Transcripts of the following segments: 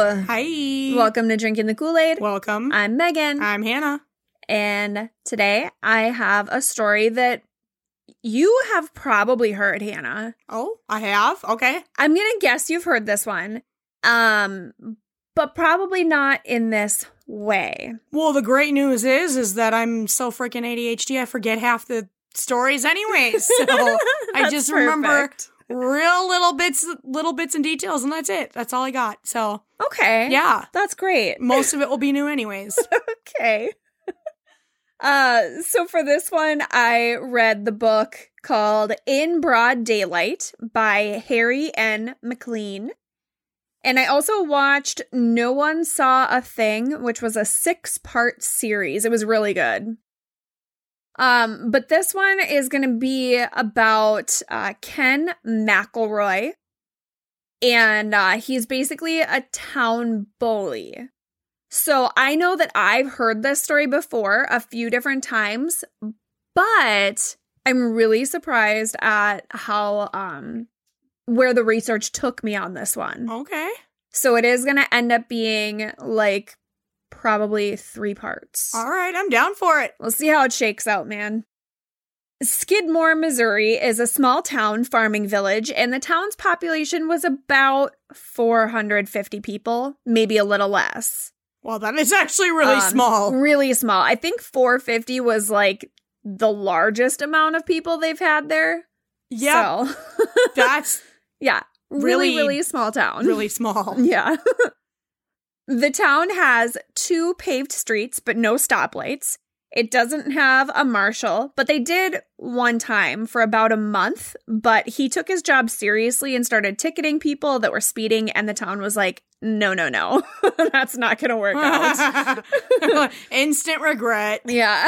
Hi. Welcome to Drinking the Kool-Aid. Welcome. I'm Megan. I'm Hannah. And today I have a story that you have probably heard, Hannah. Oh, I have? Okay. I'm going to guess you've heard this one, but probably not in this way. Well, the great news is that I'm so freaking ADHD, I forget half the stories anyways. So I just remember real little bits and details, and that's it. That's all I got. So okay. Yeah. That's great. Most of it will be new anyways. Okay. So for this one, I read the book called In Broad Daylight by Harry N. McLean. And I also watched No One Saw a Thing, which was a 6-part series. It was really good. But this one is going to be about Ken McElroy. And he's basically a town bully. So I know that I've heard this story before a few different times, but I'm really surprised at how, where the research took me on this one. Okay. So it is going to end up being like probably 3 parts. All right, I'm down for it. We'll see how it shakes out, man. Skidmore, Missouri is a small town farming village, and the town's population was about 450 people, maybe a little less. Well, that is actually really small. Really small. I think 450 was like the largest amount of people they've had there. Yeah. So. That's yeah, really small town. Really small. Yeah. The town has 2 paved streets, but no stoplights. It doesn't have a marshal, but they did one time for about a month, but he took his job seriously and started ticketing people that were speeding, and the town was like, no, that's not going to work out. Instant regret. Yeah.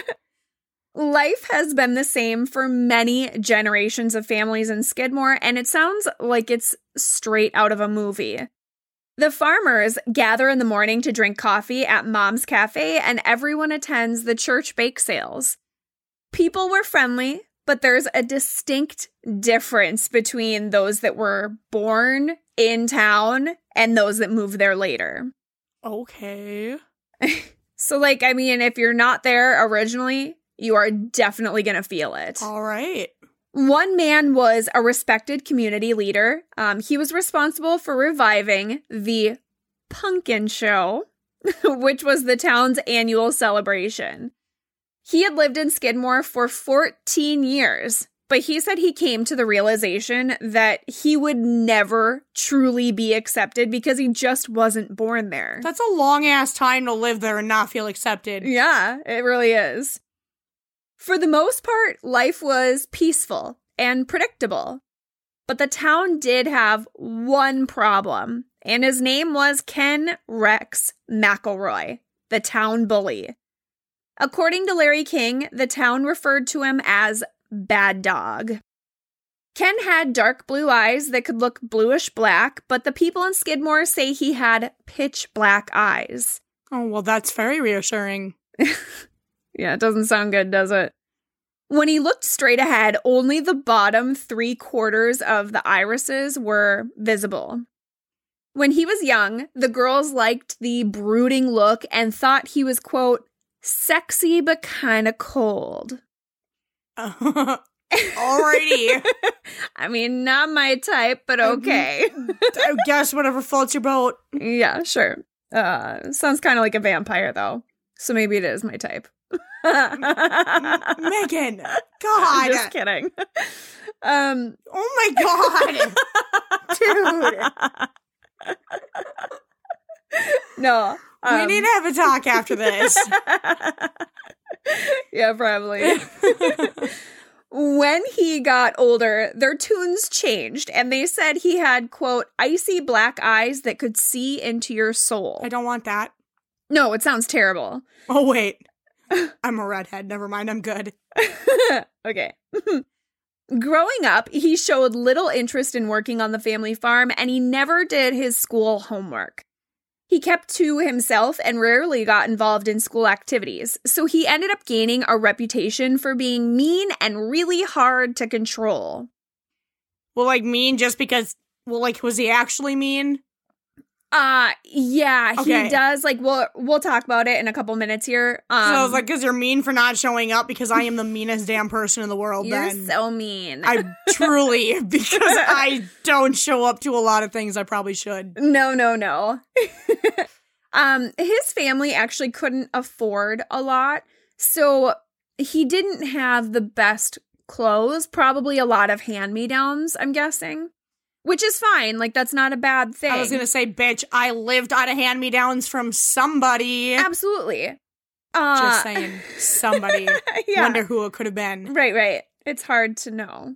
Life has been the same for many generations of families in Skidmore, and it sounds like it's straight out of a movie. The farmers gather in the morning to drink coffee at Mom's Cafe, and everyone attends the church bake sales. People were friendly, but there's a distinct difference between those that were born in town and those that moved there later. Okay. So, like, I mean, if you're not there originally, you are definitely going to feel it. All right. One man was a respected community leader. He was responsible for reviving the Pumpkin Show, which was the town's annual celebration. He had lived in Skidmore for 14 years, but he said he came to the realization that he would never truly be accepted because he just wasn't born there. That's a long-ass time to live there and not feel accepted. Yeah, it really is. For the most part, life was peaceful and predictable. But the town did have one problem, and his name was Ken Rex McElroy, the town bully. According to Larry King, the town referred to him as Bad Dog. Ken had dark blue eyes that could look bluish-black, but the people in Skidmore say he had pitch-black eyes. Oh, well, that's very reassuring. Yeah, it doesn't sound good, does it? When he looked straight ahead, only the bottom 3/4 of the irises were visible. When he was young, the girls liked the brooding look and thought he was, quote, sexy but kinda cold. Alrighty. I mean, not my type, but okay. I guess whatever floats your boat. Yeah, sure. Sounds kind of like a vampire, though. So maybe it is my type. Megan, God. Just kidding. Oh my God. Dude. No. We need to have a talk after this. Yeah, probably. When he got older, their tunes changed, and they said he had, quote, icy black eyes that could see into your soul. I don't want that. No, it sounds terrible. Oh, wait. I'm a redhead. Never mind. I'm good. Okay. Growing up, he showed little interest in working on the family farm, and he never did his school homework. He kept to himself and rarely got involved in school activities, so he ended up gaining a reputation for being mean and really hard to control. Well, like, mean just because, well, like, was he actually mean? Yeah, Okay. he does. Like, we'll talk about it in a couple minutes here. So I was like, because you're mean for not showing up, because I am the meanest damn person in the world. You're then so mean. I truly, because I don't show up to a lot of things I probably should. No. His family actually couldn't afford a lot, so he didn't have the best clothes. Probably a lot of hand-me-downs, I'm guessing. Which is fine. Like, that's not a bad thing. I was going to say, bitch, I lived out of hand-me-downs from somebody. Absolutely. Just saying, somebody. Yeah. Wonder who it could have been. Right. It's hard to know.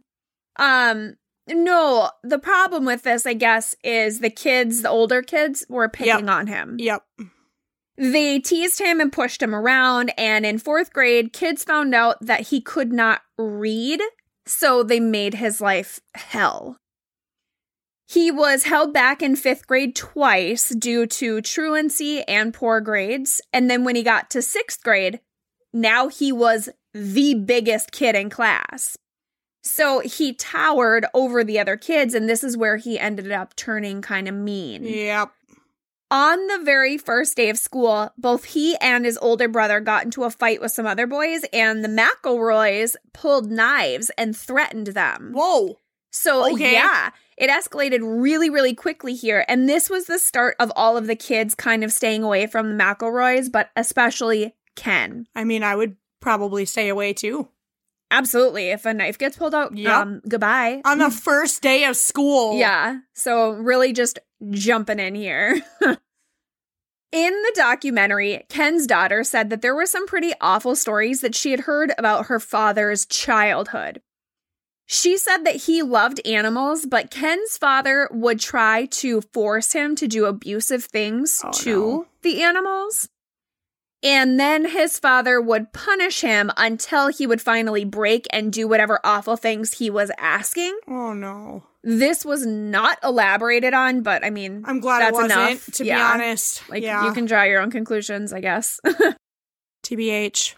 No, the problem with this, I guess, is the older kids, were picking on him. Yep. They teased him and pushed him around, and in 4th grade, kids found out that he could not read, so they made his life hell. He was held back in 5th grade twice due to truancy and poor grades. And then when he got to 6th grade, now he was the biggest kid in class. So he towered over the other kids, and this is where he ended up turning kind of mean. Yep. On the very first day of school, both he and his older brother got into a fight with some other boys, and the McElroys pulled knives and threatened them. Whoa. So, Okay. yeah, it escalated really, really quickly here. And this was the start of all of the kids kind of staying away from the McElroys, but especially Ken. I mean, I would probably stay away too. Absolutely. If a knife gets pulled out, Yep. Goodbye. On the first day of school. Yeah. So really just jumping in here. In the documentary, Ken's daughter said that there were some pretty awful stories that she had heard about her father's childhood. She said that he loved animals, but Ken's father would try to force him to do abusive things to the animals. And then his father would punish him until he would finally break and do whatever awful things he was asking. Oh, no. This was not elaborated on, but I mean, I'm glad that's it wasn't, enough. to be honest. Like, yeah. you can draw your own conclusions, I guess. TBH.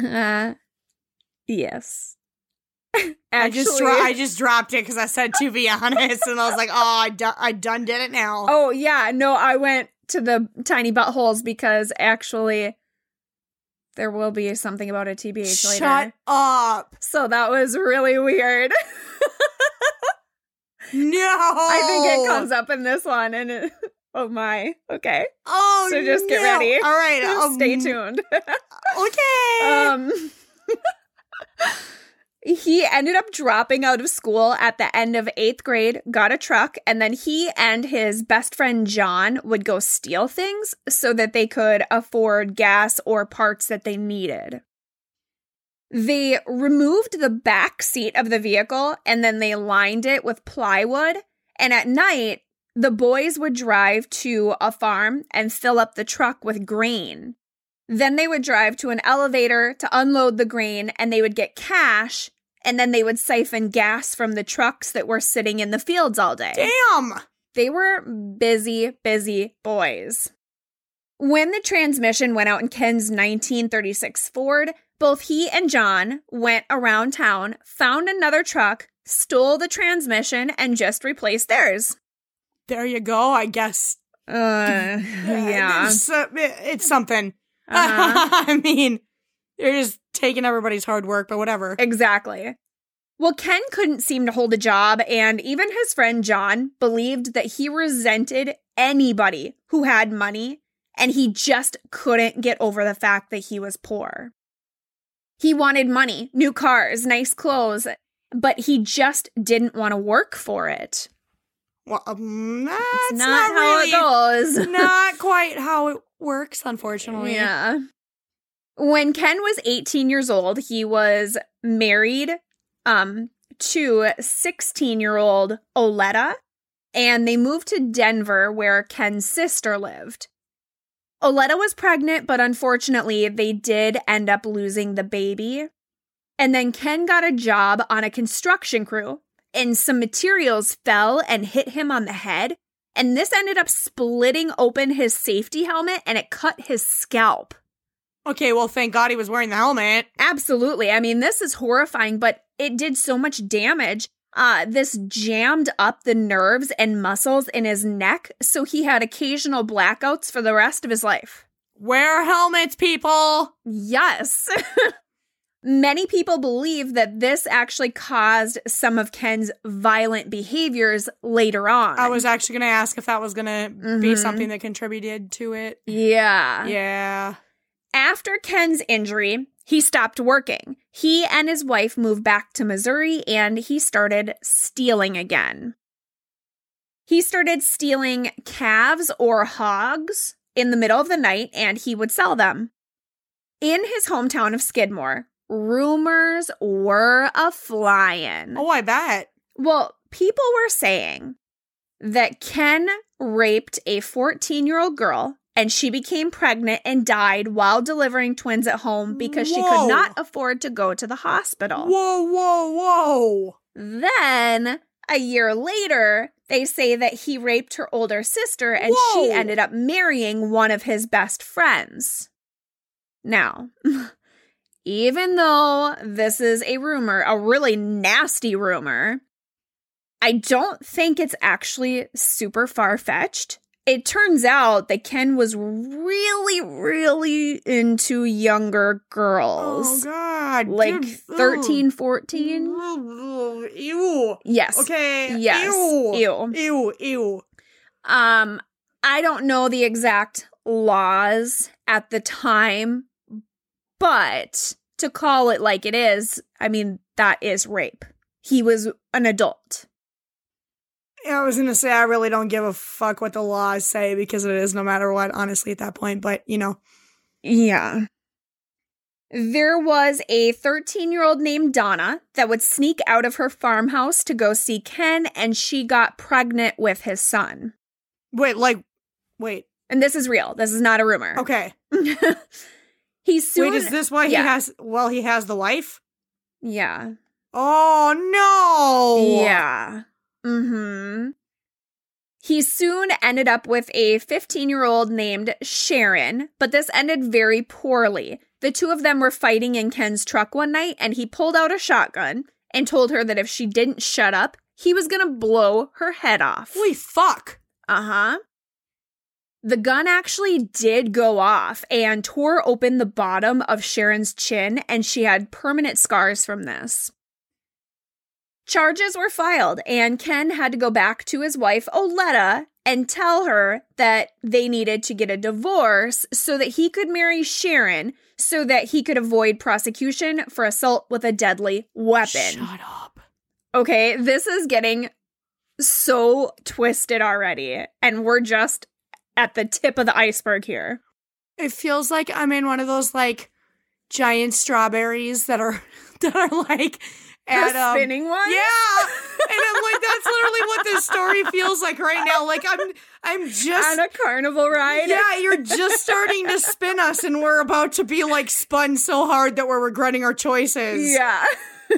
Yes. I just dropped it because I said to be honest, and I was like, oh, I done did it now. Oh, yeah. No, I went to the tiny buttholes because actually there will be something about a TBH later. Shut up. So that was really weird. No. I think it comes up in this one, and oh my. Okay. Oh, so just get ready. All right. Stay tuned. Okay. He ended up dropping out of school at the end of 8th grade, got a truck, and then he and his best friend John would go steal things so that they could afford gas or parts that they needed. They removed the back seat of the vehicle and then they lined it with plywood. And at night, the boys would drive to a farm and fill up the truck with grain. Then they would drive to an elevator to unload the grain and they would get cash. And then they would siphon gas from the trucks that were sitting in the fields all day. Damn. They were busy, busy boys. When the transmission went out in Ken's 1936 Ford, both he and John went around town, found another truck, stole the transmission, and just replaced theirs. There you go, I guess. Yeah. It's something. Uh-huh. I mean, you're just taking everybody's hard work, but whatever. Exactly. Well, Ken couldn't seem to hold a job, and even his friend John believed that he resented anybody who had money, and he just couldn't get over the fact that he was poor. He wanted money, new cars, nice clothes, but he just didn't want to work for it. Well, that's not how really, it goes. Not quite how it works, unfortunately. Yeah. When Ken was 18 years old, he was married to 16-year-old Oleta, and they moved to Denver where Ken's sister lived. Oleta was pregnant, but unfortunately, they did end up losing the baby. And then Ken got a job on a construction crew, and some materials fell and hit him on the head, and this ended up splitting open his safety helmet, and it cut his scalp. Okay, well, thank God he was wearing the helmet. Absolutely. I mean, this is horrifying, but it did so much damage. This jammed up the nerves and muscles in his neck, so he had occasional blackouts for the rest of his life. Wear helmets, people! Yes. Many people believe that this actually caused some of Ken's violent behaviors later on. I was actually going to ask if that was going to be something that contributed to it. Yeah. Yeah. After Ken's injury, he stopped working. He and his wife moved back to Missouri, and he started stealing again. He started stealing calves or hogs in the middle of the night, and he would sell them. In his hometown of Skidmore, rumors were a-flying. Oh, I bet. Well, people were saying that Ken raped a 14-year-old girl, and she became pregnant and died while delivering twins at home because she could not afford to go to the hospital. Whoa, whoa, whoa. Then, a year later, they say that he raped her older sister and she ended up marrying one of his best friends. Now, even though this is a rumor, a really nasty rumor, I don't think it's actually super far-fetched. It turns out that Ken was really, really into younger girls. Oh, God. Like Dude, 13, 14. Ew. Yes. Okay. Yes. Ew. I don't know the exact laws at the time, but to call it like it is, I mean, that is rape. He was an adult. I was going to say I really don't give a fuck what the laws say because it is no matter what, honestly, at that point. But, you know. Yeah. There was a 13-year-old named Donna that would sneak out of her farmhouse to go see Ken, and she got pregnant with his son. Wait. And this is real. This is not a rumor. Okay. He soon... Wait, is this why he has the wife? Yeah. Oh, no! Yeah. Mm-hmm. He soon ended up with a 15-year-old named Sharon, but this ended very poorly. The two of them were fighting in Ken's truck one night, and he pulled out a shotgun and told her that if she didn't shut up, he was gonna blow her head off. Holy fuck! Uh-huh. The gun actually did go off and tore open the bottom of Sharon's chin, and she had permanent scars from this. Charges were filed, and Ken had to go back to his wife, Oleta, and tell her that they needed to get a divorce so that he could marry Sharon so that he could avoid prosecution for assault with a deadly weapon. Shut up. Okay, this is getting so twisted already, and we're just at the tip of the iceberg here. It feels like I'm in one of those, like, giant strawberries that are like... The spinning one? Yeah. And I'm like, that's literally what this story feels like right now. Like I'm just on a carnival ride. Yeah, you're just starting to spin us and we're about to be like spun so hard that we're regretting our choices. Yeah.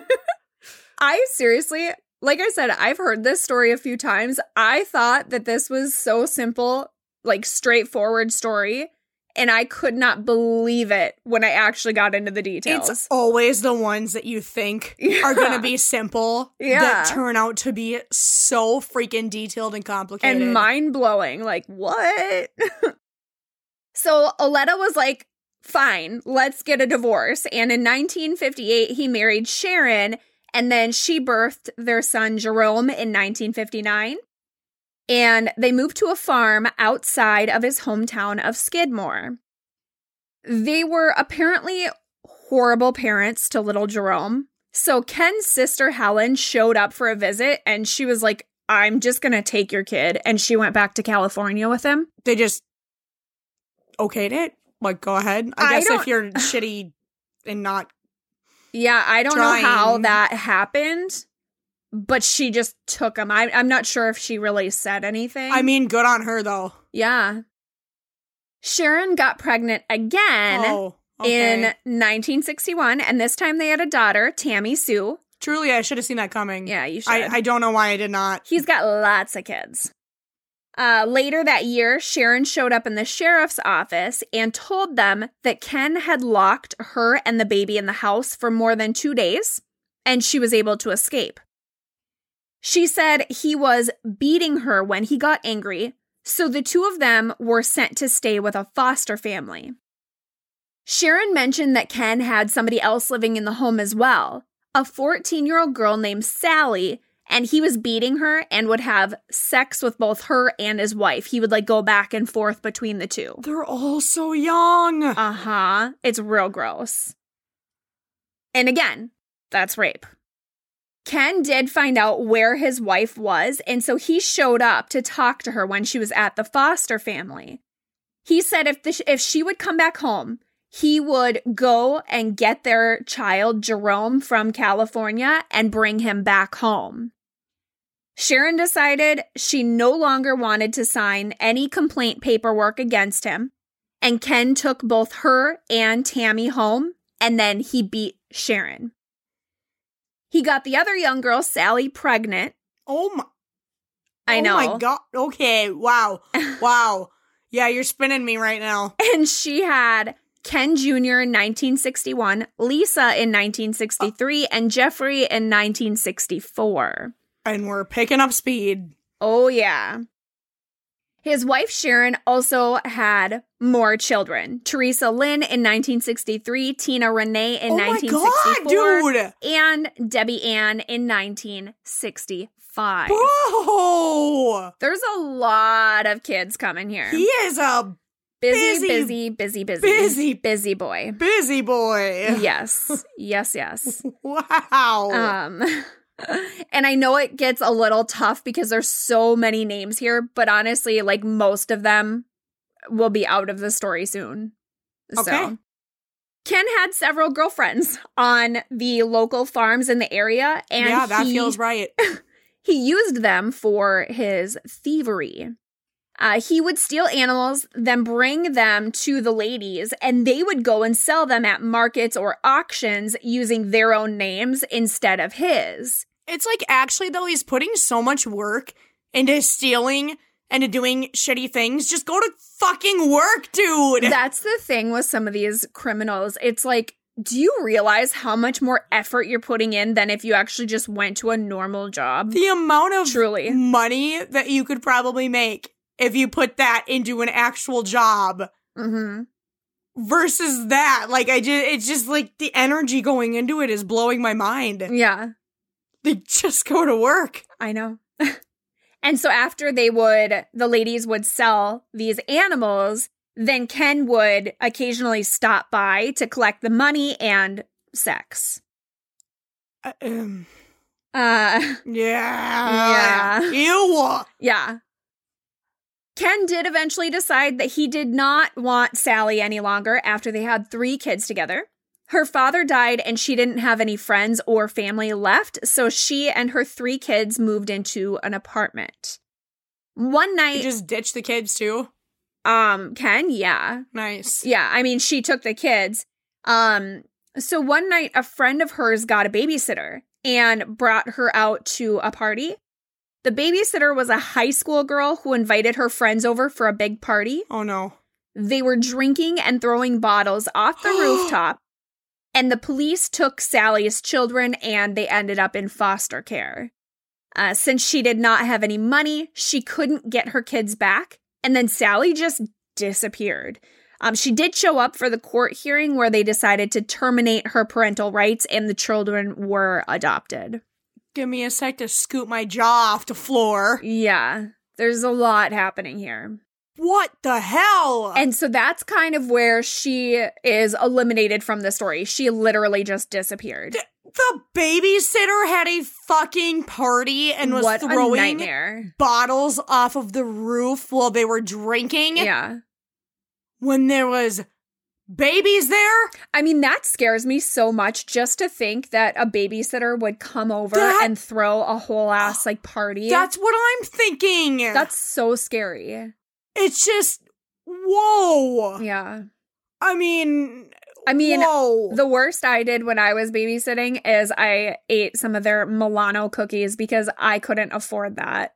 I seriously, like I said, I've heard this story a few times. I thought that this was so simple, like straightforward story. And I could not believe it when I actually got into the details. It's always the ones that you think are going to be simple that turn out to be so freaking detailed and complicated. And mind-blowing. Like, what? So Oleta was like, fine, let's get a divorce. And in 1958, he married Sharon, and then she birthed their son Jerome in 1959. And they moved to a farm outside of his hometown of Skidmore. They were apparently horrible parents to little Jerome. So Ken's sister Helen showed up for a visit, and she was like, I'm just going to take your kid. And she went back to California with him. They just okayed it? Like, go ahead. I guess if you're shitty and not Yeah, I don't know how that happened. But she just took him. I'm not sure if she really said anything. I mean, good on her, though. Yeah. Sharon got pregnant again in 1961, and this time they had a daughter, Tammy Sue. Truly, I should have seen that coming. Yeah, you should. I don't know why I did not. He's got lots of kids. Later that year, Sharon showed up in the sheriff's office and told them that Ken had locked her and the baby in the house for more than 2 days, and she was able to escape. She said he was beating her when he got angry, so the two of them were sent to stay with a foster family. Sharon mentioned that Ken had somebody else living in the home as well, a 14-year-old girl named Sally, and he was beating her and would have sex with both her and his wife. He would go back and forth between the two. They're all so young. Uh-huh. It's real gross. And again, that's rape. Ken did find out where his wife was, and so he showed up to talk to her when she was at the foster family. He said if she would come back home, he would go and get their child, Jerome, from California and bring him back home. Sharon decided she no longer wanted to sign any complaint paperwork against him, and Ken took both her and Tammy home, and then he beat Sharon. He got the other young girl, Sally, pregnant. Oh my. I know. Oh my God. Okay. Wow. Wow. Yeah, you're spinning me right now. And she had Ken Jr. in 1961, Lisa in 1963, and Jeffrey in 1964. And we're picking up speed. Oh, yeah. His wife, Sharon, also had more children. Teresa Lynn in 1963, Tina Renee in 1964, God, dude! And Debbie Ann in 1965. Bro! There's a lot of kids coming here. He is a busy boy. Busy boy. Yes. Yes. Wow. And I know it gets a little tough because there's so many names here, but honestly, most of them will be out of the story soon. Okay. So, Ken had several girlfriends on the local farms in the area, and yeah, that feels right. He used them for his thievery. He would steal animals, then bring them to the ladies, and they would go and sell them at markets or auctions using their own names instead of his. It's actually, though, he's putting so much work into stealing and to doing shitty things. Just go to fucking work, dude. That's the thing with some of these criminals. It's do you realize how much more effort you're putting in than if you actually just went to a normal job? The amount of Truly. money that you could probably make if you put that into an actual job versus that. It's just the energy going into it is blowing my mind. Yeah. They just go to work. I know. And so after the ladies would sell these animals, then Ken would occasionally stop by to collect the money and sex. Yeah. Ew. Yeah. Ken did eventually decide that he did not want Sally any longer after they had 3 kids together. Her father died and she didn't have any friends or family left, so she and her 3 kids moved into an apartment. One night... You just ditched the kids too? Ken, yeah. Nice. Yeah, I mean, she took the kids. So one night, a friend of hers got a babysitter and brought her out to a party. The babysitter was a high school girl who invited her friends over for a big party. Oh, no. They were drinking and throwing bottles off the rooftop, and the police took Sally's children, and they ended up in foster care. Since she did not have any money, she couldn't get her kids back, and then Sally just disappeared. She did show up for the court hearing where they decided to terminate her parental rights, and the children were adopted. Give me a sec to scoot my jaw off the floor. Yeah, there's a lot happening here. What the hell? And so that's kind of where she is eliminated from the story. She literally just disappeared. The babysitter had a fucking party and was throwing bottles off of the roof while they were drinking. Yeah. When there was babies there? I mean, that scares me so much just to think that a babysitter would come over and throw a whole ass party. That's what I'm thinking. That's so scary. It's just, whoa. Yeah. I mean, whoa. The worst I did when I was babysitting is I ate some of their Milano cookies because I couldn't afford that.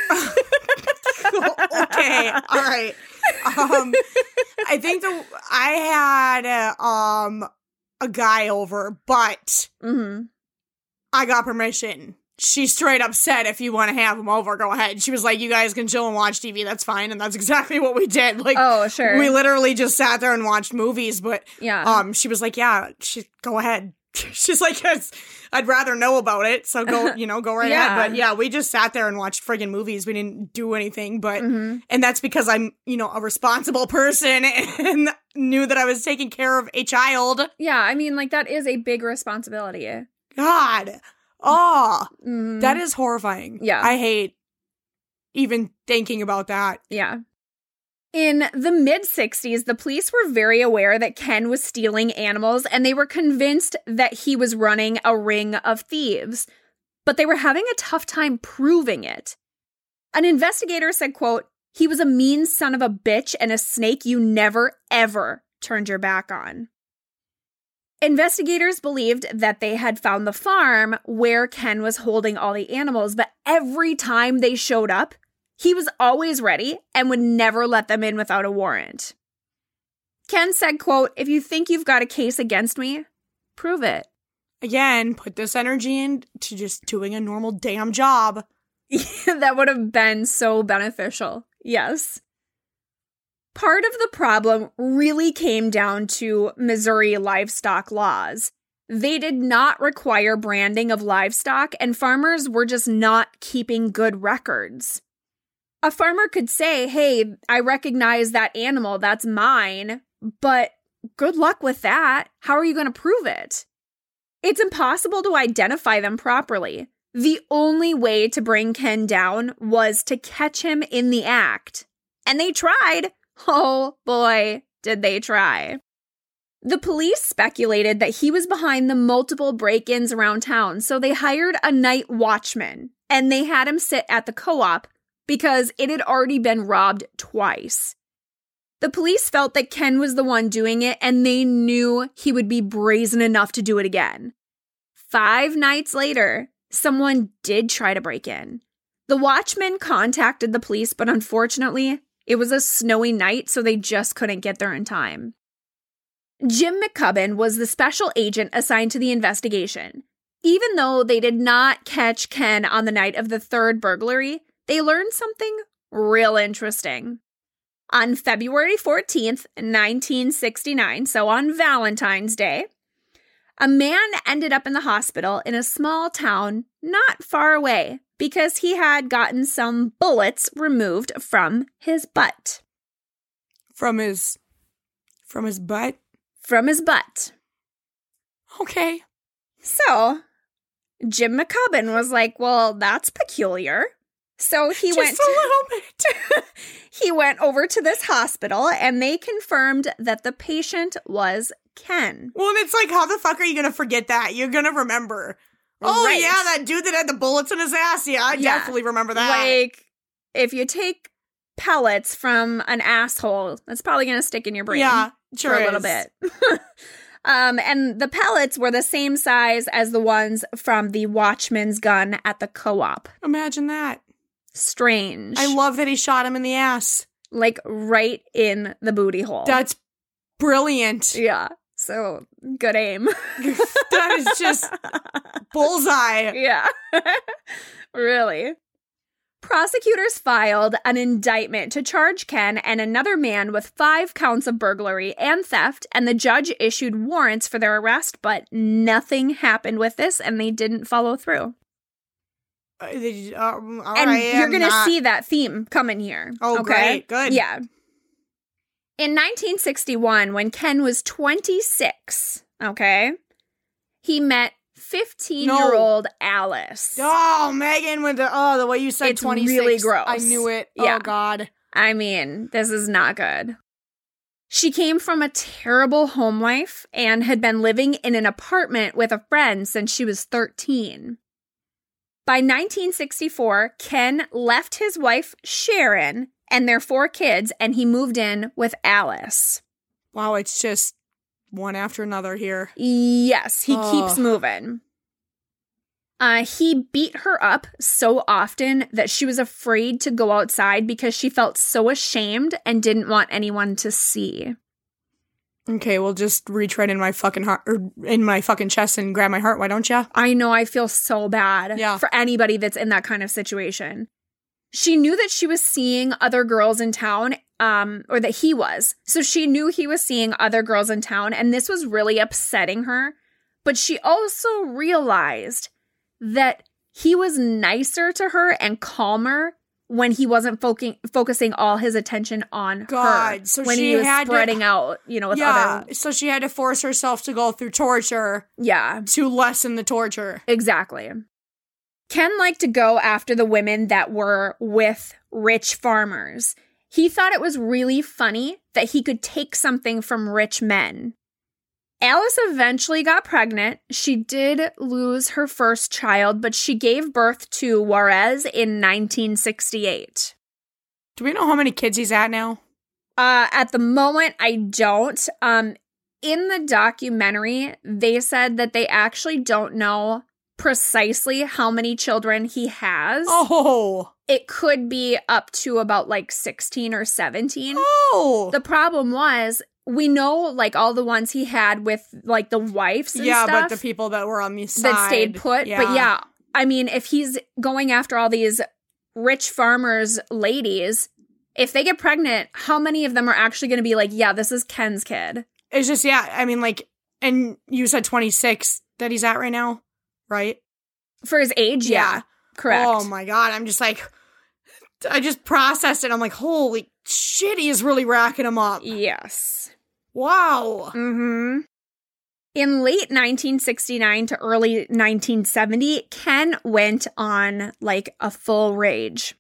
Okay, all right. I think I had a guy over, but I got permission she straight up said, if you want to have them over, go ahead. She was like, you guys can chill and watch TV, that's fine. And that's exactly what we did. Like, oh, sure. We literally just sat there and watched movies, but yeah. She was like, yeah, go ahead. She's like, I'd rather know about it, so go, go right ahead. But yeah, we just sat there and watched friggin' movies. We didn't do anything, but, and that's because I'm, a responsible person and knew that I was taking care of a child. Yeah, I mean, like, that is a big responsibility. God. Oh, that is horrifying. Yeah. I hate even thinking about that. Yeah. In the mid-60s, the police were very aware that Ken was stealing animals, and they were convinced that he was running a ring of thieves. But they were having a tough time proving it. An investigator said, quote, "He was a mean son of a bitch and a snake you never, ever turned your back on." Investigators believed that they had found the farm where Ken was holding all the animals, but every time they showed up, he was always ready and would never let them in without a warrant. Ken said, quote, "If you think you've got a case against me, prove it." Again, put this energy into just doing a normal damn job. That would have been so beneficial. Yes. Part of the problem really came down to Missouri livestock laws. They did not require branding of livestock, and farmers were just not keeping good records. A farmer could say, hey, I recognize that animal, that's mine, but good luck with that. How are you going to prove it? It's impossible to identify them properly. The only way to bring Ken down was to catch him in the act. And they tried. Oh boy, did they try. The police speculated that he was behind the multiple break-ins around town, so they hired a night watchman, and they had him sit at the co-op because it had already been robbed twice. The police felt that Ken was the one doing it, and they knew he would be brazen enough to do it again. 5 nights later, someone did try to break in. The watchman contacted the police, but unfortunately, it was a snowy night, so they just couldn't get there in time. Jim McCubbin was the special agent assigned to the investigation. Even though they did not catch Ken on the night of the 3rd burglary, they learned something real interesting. On February 14th, 1969, so on Valentine's Day, a man ended up in the hospital in a small town not far away because he had gotten some bullets removed from his butt. From his butt? From his butt. Okay. So, Jim McCubbin was like, well, that's peculiar. So he went a little bit. He went over to this hospital and they confirmed that the patient was Ken. Well, and it's like, how the fuck are you going to forget that? You're going to remember. Oh, right. Yeah, that dude that had the bullets in his ass. Yeah, I definitely remember that. Like, if you take pellets from an asshole, that's probably going to stick in your brain. Yeah, sure for a little bit. And the pellets were the same size as the ones from the watchman's gun at the co-op. Imagine that. Strange. I love that he shot him in the ass. Like, right in the booty hole. That's brilliant. Yeah. So, good aim. That is just bullseye. Yeah. Really. Prosecutors filed an indictment to charge Ken and another man with 5 counts of burglary and theft, and the judge issued warrants for their arrest, but nothing happened with this, and they didn't follow through. And you're going to see that theme coming here. Oh, okay? Great. Good. Yeah. In 1961, when Ken was 26, okay, he met 15-year-old Alice. Oh, Megan, with the way you said it's 26. Really gross. I knew it. Yeah. Oh, God. I mean, this is not good. She came from a terrible home life and had been living in an apartment with a friend since she was 13. By 1964, Ken left his wife, Sharon, and their 4 kids, and he moved in with Alice. Wow, it's just one after another here. Yes, he keeps moving. He beat her up so often that she was afraid to go outside because she felt so ashamed and didn't want anyone to see. Okay, well, just reach right in my fucking heart, or in my fucking chest and grab my heart, why don't you? I know, I feel so bad for anybody that's in that kind of situation. She knew that she was seeing other girls in town, or that he was. So she knew he was seeing other girls in town, and this was really upsetting her. But she also realized that he was nicer to her and calmer when he wasn't focusing all his attention on her. So when she he was had spreading out, with other... So she had to force herself to go through torture. Yeah. To lessen the torture. Exactly. Ken liked to go after the women that were with rich farmers. He thought it was really funny that he could take something from rich men. Alice eventually got pregnant. She did lose her first child, but she gave birth to Juarez in 1968. Do we know how many kids he's at now? At the moment, I don't. In the documentary, they said that they actually don't know precisely how many children he has. Oh! It could be up to about 16 or 17. Oh! The problem was, we know all the ones he had with the wives and stuff. Yeah, but the people that were on the side. That stayed put. Yeah. But yeah, I mean, if he's going after all these rich farmers' ladies, if they get pregnant, how many of them are actually going to be yeah, this is Ken's kid? It's just, I mean, and you said 26 that he's at right now, right? For his age, yeah. Correct. Oh my God, I'm just I just processed it. I'm holy shit, he is really racking them up. Yes. Wow. Mm-hmm. In late 1969 to early 1970, Ken went on a full rage.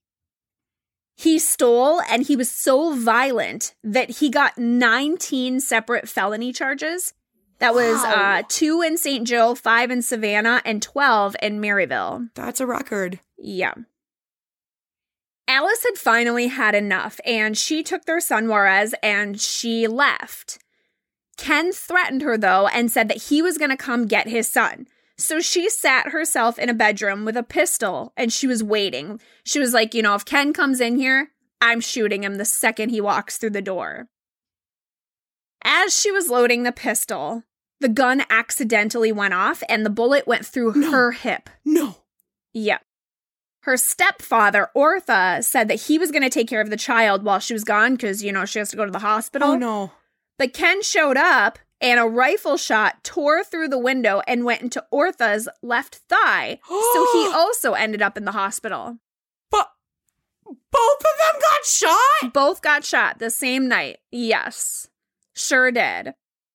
He stole, and he was so violent that he got 19 separate felony charges. That was 2 in St. Joe, 5 in Savannah, and 12 in Maryville. That's a record. Yeah. Alice had finally had enough, and she took their son Juarez, and she left. Ken threatened her, though, and said that he was going to come get his son. So she sat herself in a bedroom with a pistol, and she was waiting. She was like, if Ken comes in here, I'm shooting him the second he walks through the door. As she was loading the pistol, the gun accidentally went off, and the bullet went through her hip. No. Yep. Her stepfather, Ortha, said that he was going to take care of the child while she was gone because, she has to go to the hospital. Oh, no. But Ken showed up, and a rifle shot tore through the window and went into Ortha's left thigh, so he also ended up in the hospital. But both of them got shot? Both got shot the same night. Yes. Sure did.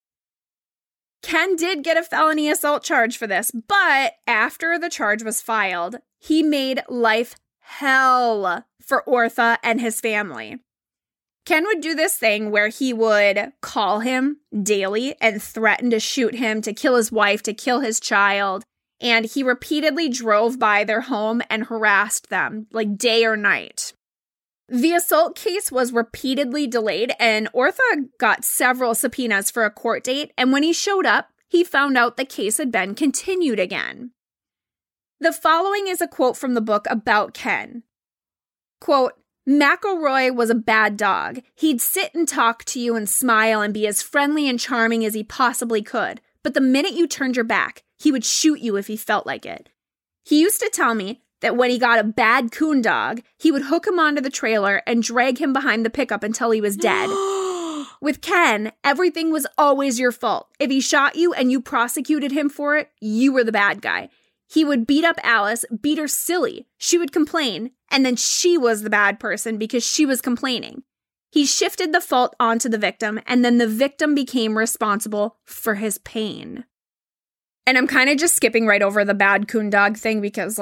Ken did get a felony assault charge for this, but after the charge was filed, he made life hell for Ortha and his family. Ken would do this thing where he would call him daily and threaten to shoot him, to kill his wife, to kill his child, and he repeatedly drove by their home and harassed them, day or night. The assault case was repeatedly delayed, and Ortha got several subpoenas for a court date, and when he showed up, he found out the case had been continued again. The following is a quote from the book about Ken. Quote, McElroy was a bad dog. He'd sit and talk to you and smile and be as friendly and charming as he possibly could, but the minute you turned your back, he would shoot you if he felt like it. He used to tell me that when he got a bad coon dog, he would hook him onto the trailer and drag him behind the pickup until he was dead. With Ken, everything was always your fault. If he shot you and you prosecuted him for it, you were the bad guy. He would beat up Alice, beat her silly. She would complain, and then she was the bad person because she was complaining. He shifted the fault onto the victim, and then the victim became responsible for his pain. And I'm kind of just skipping right over the bad coon dog thing because,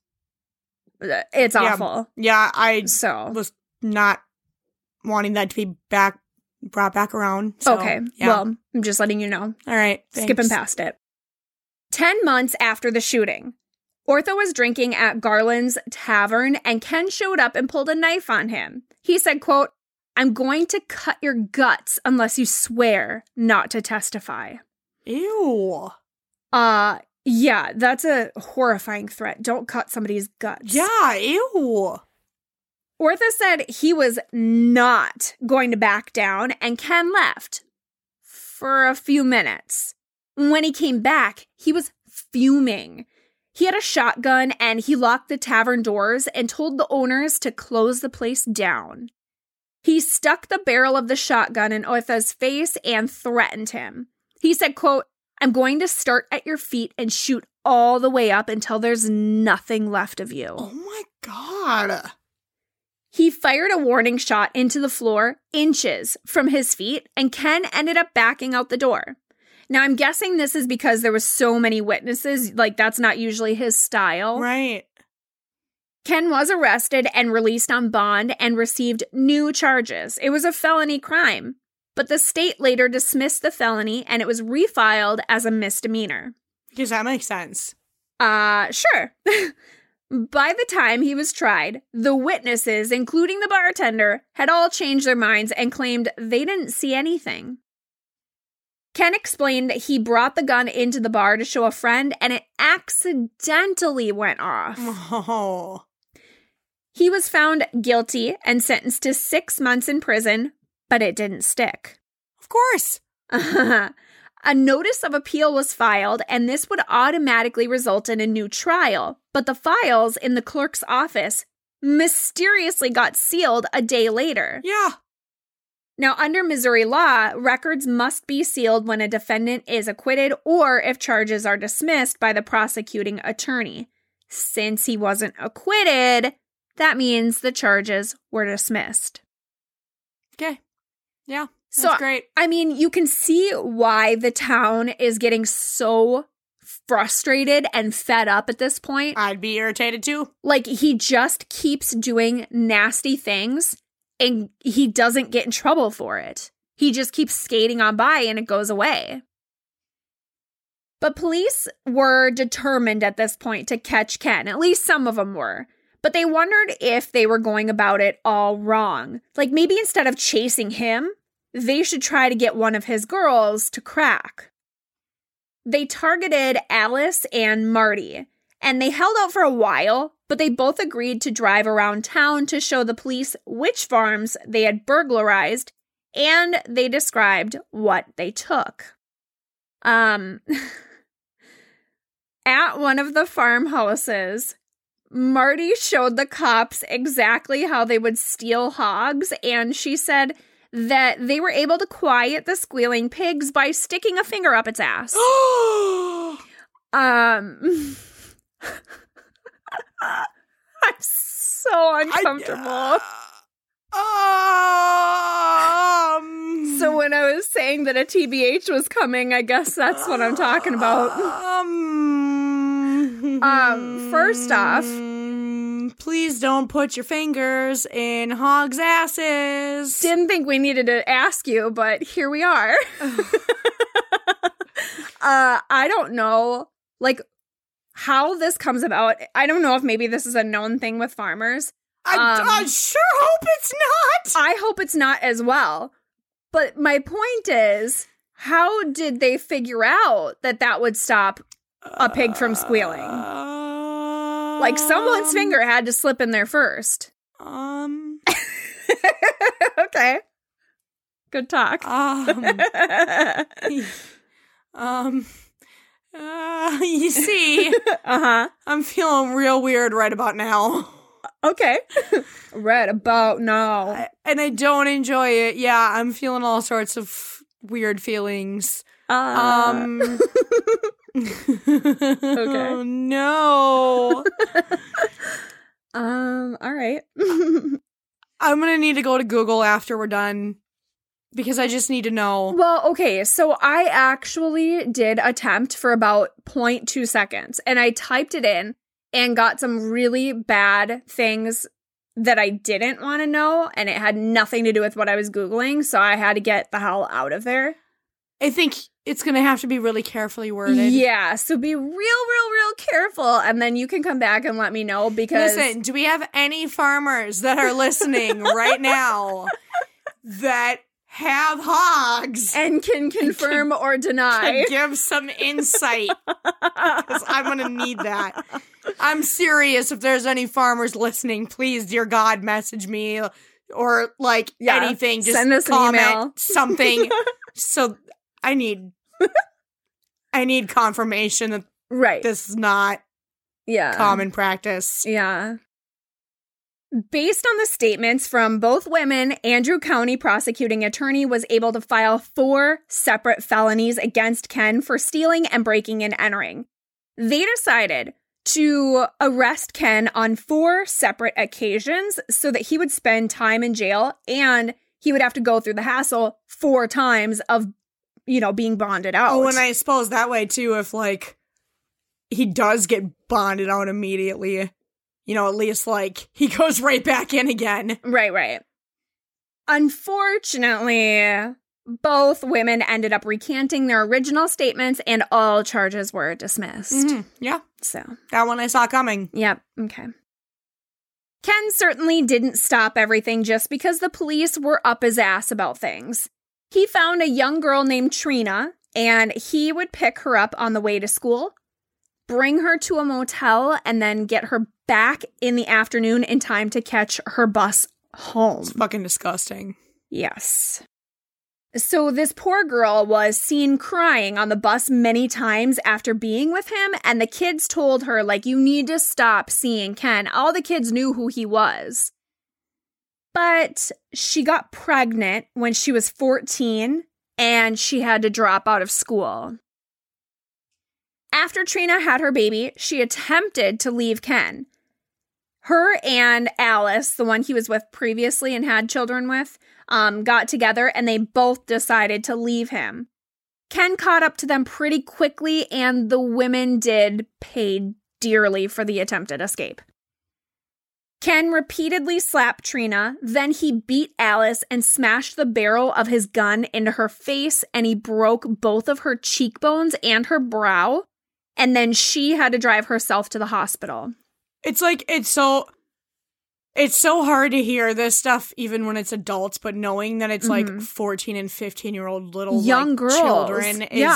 it's awful. Yeah, I was not wanting that to be brought back around. So, okay, yeah. Well, I'm just letting you know. All right, thanks. Skipping past it. 10 months after the shooting, Ortha was drinking at Garland's Tavern, and Ken showed up and pulled a knife on him. He said, quote, I'm going to cut your guts unless you swear not to testify. Ew. Yeah, that's a horrifying threat. Don't cut somebody's guts. Yeah, ew. Ortha said he was not going to back down, and Ken left. for a few minutes. When he came back, he was fuming. He had a shotgun and he locked the tavern doors and told the owners to close the place down. He stuck the barrel of the shotgun in Oitha's face and threatened him. He said, quote, "I'm going to start at your feet and shoot all the way up until there's nothing left of you." Oh my God. He fired a warning shot into the floor inches from his feet, and Ken ended up backing out the door. Now, I'm guessing this is because there was so many witnesses, like that's not usually his style. Right. Ken was arrested and released on bond and received new charges. It was a felony crime, but the state later dismissed the felony and it was refiled as a misdemeanor. Because that makes sense. Sure. By the time he was tried, the witnesses, including the bartender, had all changed their minds and claimed they didn't see anything. Ken explained that he brought the gun into the bar to show a friend and it accidentally went off. Oh. He was found guilty and sentenced to 6 months in prison, but it didn't stick. Of course. A notice of appeal was filed, and this would automatically result in a new trial. But the files in the clerk's office mysteriously got sealed a day later. Yeah. Now, under Missouri law, records must be sealed when a defendant is acquitted or if charges are dismissed by the prosecuting attorney. Since he wasn't acquitted, that means the charges were dismissed. Okay. Yeah. So, that's great. I mean, you can see why the town is getting so frustrated and fed up at this point. I'd be irritated too. Like, he just keeps doing nasty things and he doesn't get in trouble for it. He just keeps skating on by and it goes away. But police were determined at this point to catch Ken. At least some of them were. But they wondered if they were going about it all wrong. Like, maybe instead of chasing him, they should try to get one of his girls to crack. They targeted Alice and Marty, and they held out for a while, but they both agreed to drive around town to show the police which farms they had burglarized, and they described what they took. At one of the farmhouses, Marty showed the cops exactly how they would steal hogs, and she said that they were able to quiet the squealing pigs by sticking a finger up its ass. I'm so uncomfortable. So when I was saying that a TBH was coming, I guess that's what I'm talking about. First off, please don't put your fingers in hogs' asses. Didn't think we needed to ask you, but here we are. I don't know, like, how this comes about. I don't know if maybe this is a known thing with farmers. I sure hope it's not. I hope it's not as well. But my point is, how did they figure out that that would stop a pig from squealing? Like, someone's finger had to slip in there first. Okay. Good talk. You see, I'm feeling real weird right about now. Okay. Right about now. And I don't enjoy it. Yeah, I'm feeling all sorts of weird feelings. Okay. Oh, no. All right. I'm gonna need to go to Google after we're done because I just need to know. Well, okay, so I actually did attempt for about 0.2 seconds, and I typed it in and got some really bad things that I didn't want to know, and it had nothing to do with what I was Googling, so I had to get the hell out of there. I think it's going to have to be really carefully worded. Yeah, so be real careful, and then you can come back and let me know because... Listen, do we have any farmers that are listening right now that have hogs? And can confirm or deny. Can give some insight, because I'm going to need that. I'm serious. If there's any farmers listening, please, dear God, message me or anything. Just send us comment an email. something. So I need confirmation that this is not common practice. Yeah. Based on the statements from both women, Andrew County prosecuting attorney was able to file 4 separate felonies against Ken for stealing and breaking and entering. They decided to arrest Ken on 4 separate occasions so that he would spend time in jail and he would have to go through the hassle 4 times of, being bonded out. Oh, and I suppose that way too, if he does get bonded out immediately, at least he goes right back in again. Right. Unfortunately, both women ended up recanting their original statements and all charges were dismissed. Mm-hmm. Yeah. So that one I saw coming. Yep. Okay. Ken certainly didn't stop everything just because the police were up his ass about things. He found a young girl named Trina, and he would pick her up on the way to school, bring her to a motel, and then get her back in the afternoon in time to catch her bus home. It's fucking disgusting. Yes. So this poor girl was seen crying on the bus many times after being with him, and the kids told her, you need to stop seeing Ken. All the kids knew who he was. But she got pregnant when she was 14, and she had to drop out of school. After Trina had her baby, she attempted to leave Ken. Her and Alice, the one he was with previously and had children with, got together and they both decided to leave him. Ken caught up to them pretty quickly and the women did pay dearly for the attempted escape. Ken repeatedly slapped Trina, then he beat Alice and smashed the barrel of his gun into her face and he broke both of her cheekbones and her brow, and then she had to drive herself to the hospital. It's so hard to hear this stuff even when it's adults, but knowing that it's 14 and 15-year-old little young girls, children is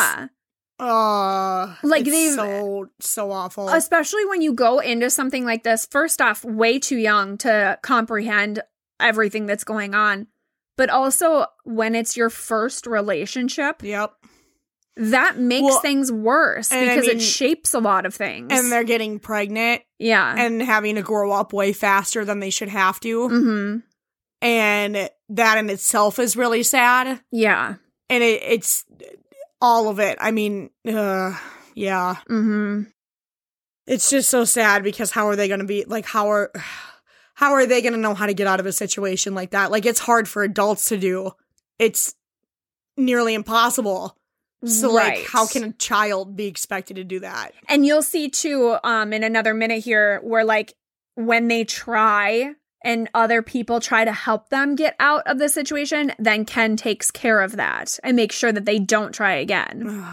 so awful. Especially when you go into something like this, first off, way too young to comprehend everything that's going on, but also when it's your first relationship. Yep. That makes things worse because it shapes a lot of things. And they're getting pregnant. Yeah. And having to grow up way faster than they should have to. Mm-hmm. And that in itself is really sad. Yeah. And it's all of it. I mean, yeah. Mm-hmm. It's just so sad because how are they going to be, how are they going to know how to get out of a situation like that? It's hard for adults to do. It's nearly impossible. So, how can a child be expected to do that? And you'll see, too, in another minute here, where, when they try and other people try to help them get out of the situation, then Ken takes care of that and makes sure that they don't try again.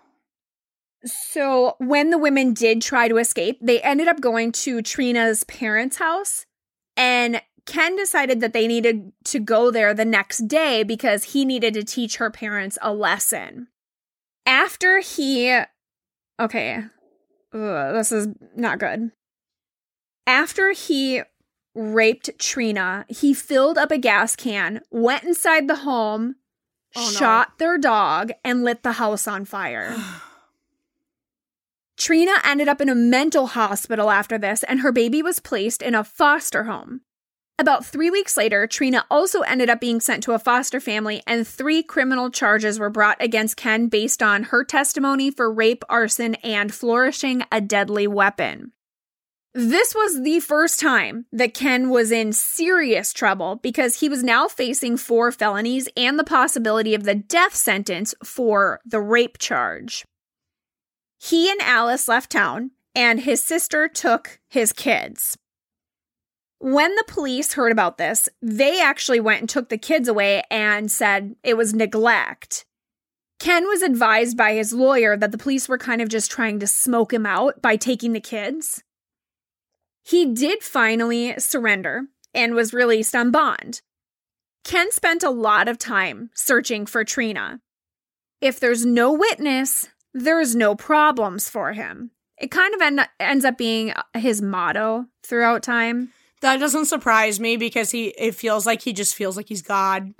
So, when the women did try to escape, they ended up going to Trina's parents' house, and Ken decided that they needed to go there the next day because he needed to teach her parents a lesson. After he... Okay. This is not good. After he raped Trina, he filled up a gas can, went inside the home, shot their dog, and lit the house on fire. Trina ended up in a mental hospital after this, and her baby was placed in a foster home. About 3 weeks later, Trina also ended up being sent to a foster family, and 3 criminal charges were brought against Ken based on her testimony for rape, arson, and flourishing a deadly weapon. This was the first time that Ken was in serious trouble because he was now facing 4 felonies and the possibility of the death sentence for the rape charge. He and Alice left town, and his sister took his kids. When the police heard about this, they actually went and took the kids away and said it was neglect. Ken was advised by his lawyer that the police were kind of just trying to smoke him out by taking the kids. He did finally surrender and was released on bond. Ken spent a lot of time searching for Trina. If there's no witness, there's no problems for him. It kind of ends up being his motto throughout time. That doesn't surprise me because it feels like he just feels like he's God.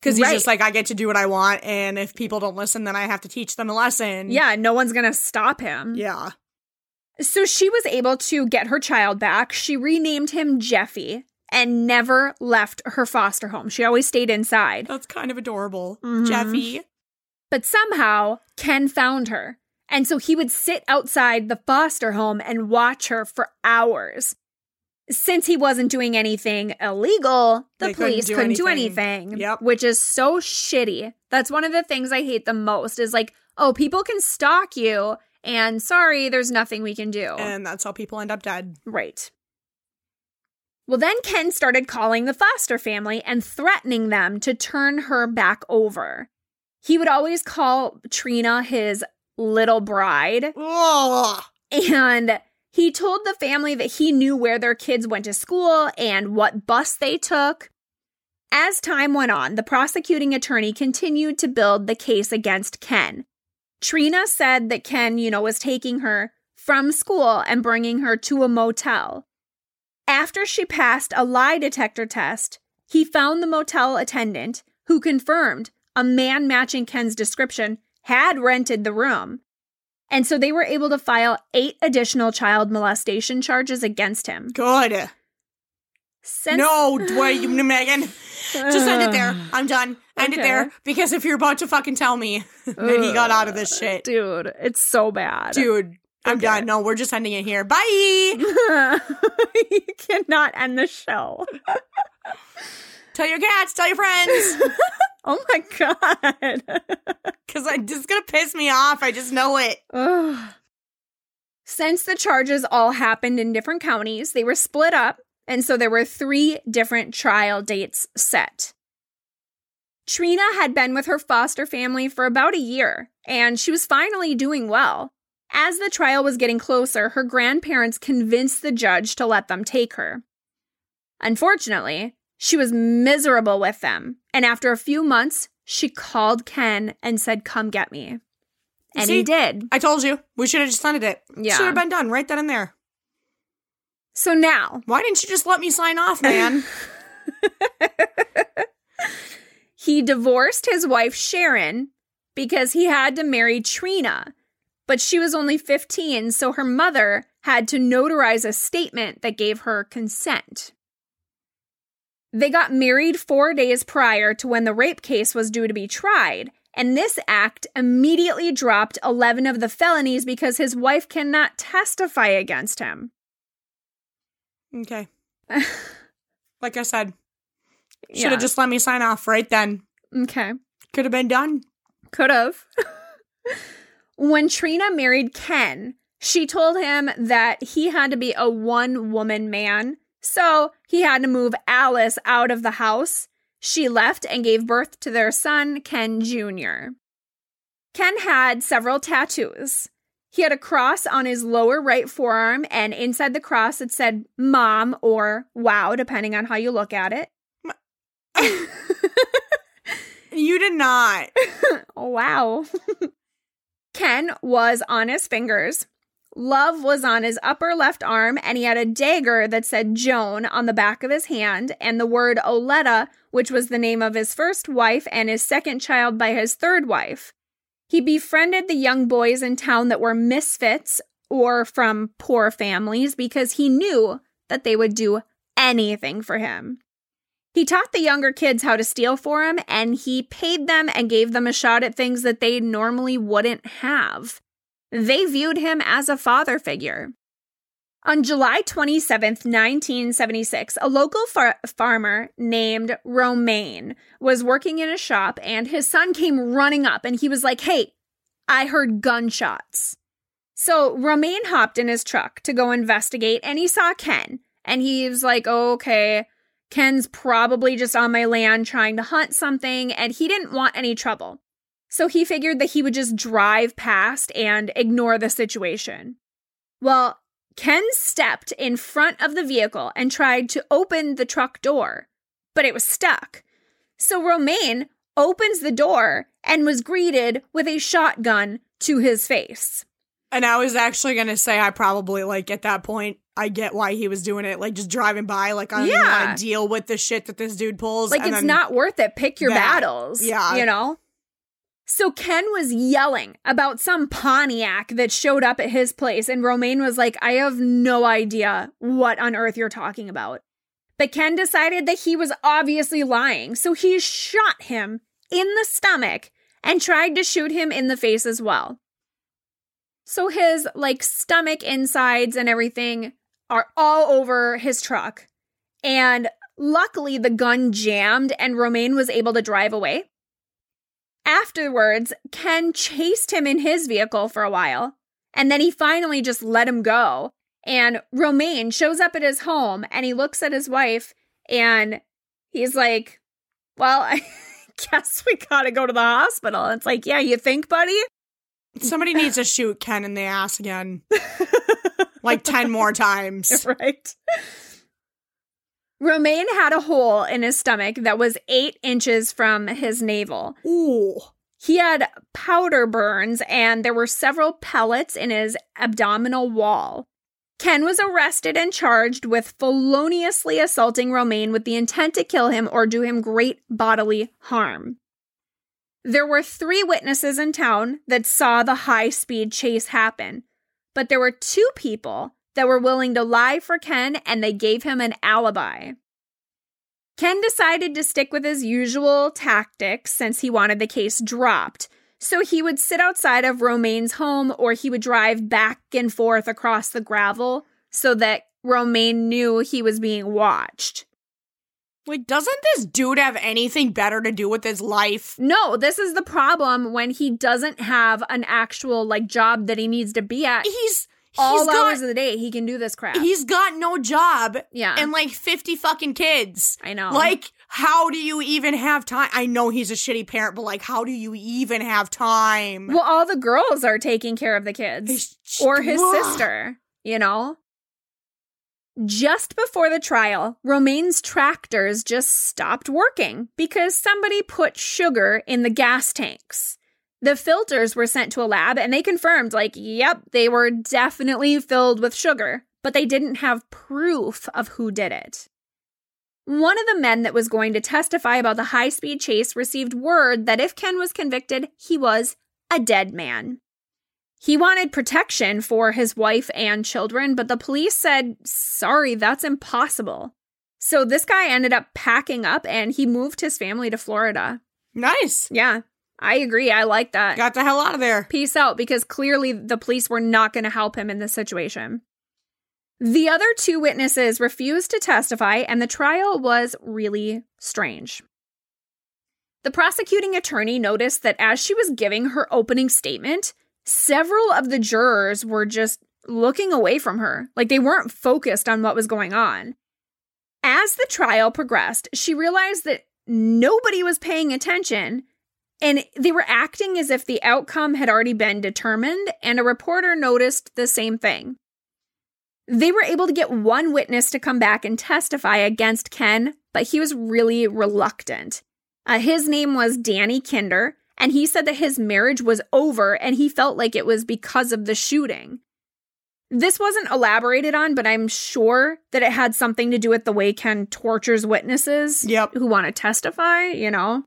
Because he's just like, I get to do what I want, and if people don't listen, then I have to teach them a lesson. Yeah, no one's going to stop him. Yeah. So she was able to get her child back. She renamed him Jeffy and never left her foster home. She always stayed inside. That's kind of adorable. Mm-hmm. Jeffy. But somehow, Ken found her. And so he would sit outside the foster home and watch her for hours. Since he wasn't doing anything illegal, the police couldn't do anything. Yep. Which is so shitty. That's one of the things I hate the most is like, oh, people can stalk you and sorry, there's nothing we can do. And that's how people end up dead. Right. Well, then Ken started calling the foster family and threatening them to turn her back over. He would always call Trina his little bride. Ugh. And he told the family that he knew where their kids went to school and what bus they took. As time went on, the prosecuting attorney continued to build the case against Ken. Trina said that Ken, was taking her from school and bringing her to a motel. After she passed a lie detector test, he found the motel attendant who confirmed a man matching Ken's description had rented the room. And so they were able to file 8 additional child molestation charges against him. Good. No, Megan. Just end it there. I'm done. End it there. Because if you're about to fucking tell me that he got out of this shit. Dude, it's so bad. Dude, I'm done. No, we're just ending it here. Bye! You cannot end the show. Tell your cats. Tell your friends. Oh my God. Because it's going to piss me off. I just know it. Ugh. Since the charges all happened in different counties, they were split up. And so there were 3 different trial dates set. Trina had been with her foster family for about a year, and she was finally doing well. As the trial was getting closer, her grandparents convinced the judge to let them take her. Unfortunately, she was miserable with them, and after a few months, she called Ken and said, "Come get me." And he did. I told you. We should have just ended it. Yeah. Should have been done right then and there. So now. Why didn't you just let me sign off, man? He divorced his wife, Sharon, because he had to marry Trina. But she was only 15, so her mother had to notarize a statement that gave her consent. They got married 4 days prior to when the rape case was due to be tried, and this act immediately dropped 11 of the felonies because his wife cannot testify against him. Okay. Like I said, should have just let me sign off right then. Okay. Could have been done. Could have. When Trina married Ken, she told him that he had to be a one-woman man, so he had to move Alice out of the house. She left and gave birth to their son, Ken Jr. Ken had several tattoos. He had a cross on his lower right forearm, and inside the cross it said Mom or Wow, depending on how you look at it. You did not. Oh, wow. Ken was on his fingers. Love was on his upper left arm, and he had a dagger that said Joan on the back of his hand, and the word Oletta, which was the name of his first wife and his second child by his third wife. He befriended the young boys in town that were misfits or from poor families because he knew that they would do anything for him. He taught the younger kids how to steal for him, and he paid them and gave them a shot at things that they normally wouldn't have. They viewed him as a father figure. On July 27th, 1976, a local farmer named Romaine was working in a shop, and his son came running up, and he was like, "Hey, I heard gunshots." So Romaine hopped in his truck to go investigate, and he saw Ken, and he was like, "Oh, okay, Ken's probably just on my land trying to hunt something," and he didn't want any trouble. So he figured that he would just drive past and ignore the situation. Well, Ken stepped in front of the vehicle and tried to open the truck door, but it was stuck. So Romaine opens the door and was greeted with a shotgun to his face. And I was actually going to say I probably, at that point, I get why he was doing it. Like, just driving by, like, I don't even want to deal with the shit that this dude pulls. Like, it's not worth it. Pick your battles. Yeah. You know? So Ken was yelling about some Pontiac that showed up at his place, and Romaine was like, I have no idea what on earth you're talking about. But Ken decided that he was obviously lying, so he shot him in the stomach and tried to shoot him in the face as well. So his, like, stomach insides and everything are all over his truck. And luckily, the gun jammed and Romaine was able to drive away. Afterwards, Ken chased him in his vehicle for a while, and then he finally just let him go. And Romaine shows up at his home, and he looks at his wife, and he's like, well, I guess we gotta go to the hospital. And it's like, yeah, you think, buddy? Somebody needs to shoot Ken in the ass again. Like 10 more times. Right. Romaine had a hole in his stomach that was 8 inches from his navel. Ooh. He had powder burns, and there were several pellets in his abdominal wall. Ken was arrested and charged with feloniously assaulting Romaine with the intent to kill him or do him great bodily harm. There were 3 witnesses in town that saw the high-speed chase happen, but there were 2 people that were willing to lie for Ken, and they gave him an alibi. Ken decided to stick with his usual tactics since he wanted the case dropped, so he would sit outside of Romaine's home or he would drive back and forth across the gravel so that Romaine knew he was being watched. Like, doesn't this dude have anything better to do with his life? No, this is the problem when he doesn't have an actual, like, job that he needs to be at. He's all hours of the day, he can do this crap. He's got no job. Yeah. And, like, 50 fucking kids. I know. Like, how do you even have time? I know he's a shitty parent, but, like, how do you even have time? Well, all the girls are taking care of the kids. Or his sister, you know? Just before the trial, Romaine's tractors just stopped working because somebody put sugar in the gas tanks. The filters were sent to a lab and they confirmed, like, yep, they were definitely filled with sugar, but they didn't have proof of who did it. One of the men that was going to testify about the high-speed chase received word that if Ken was convicted, he was a dead man. He wanted protection for his wife and children, but the police said, sorry, that's impossible. So this guy ended up packing up and he moved his family to Florida. Nice. Yeah, I agree. I like that. Got the hell out of there. Peace out, because clearly the police were not going to help him in this situation. The other 2 witnesses refused to testify, and the trial was really strange. The prosecuting attorney noticed that as she was giving her opening statement, several of the jurors were just looking away from her, like they weren't focused on what was going on. As the trial progressed, she realized that nobody was paying attention, and they were acting as if the outcome had already been determined, and a reporter noticed the same thing. They were able to get one witness to come back and testify against Ken, but he was really reluctant. His name was Danny Kinder, and he said that his marriage was over and he felt like it was because of the shooting. This wasn't elaborated on, but I'm sure that it had something to do with the way Ken tortures witnesses who want to testify, you know?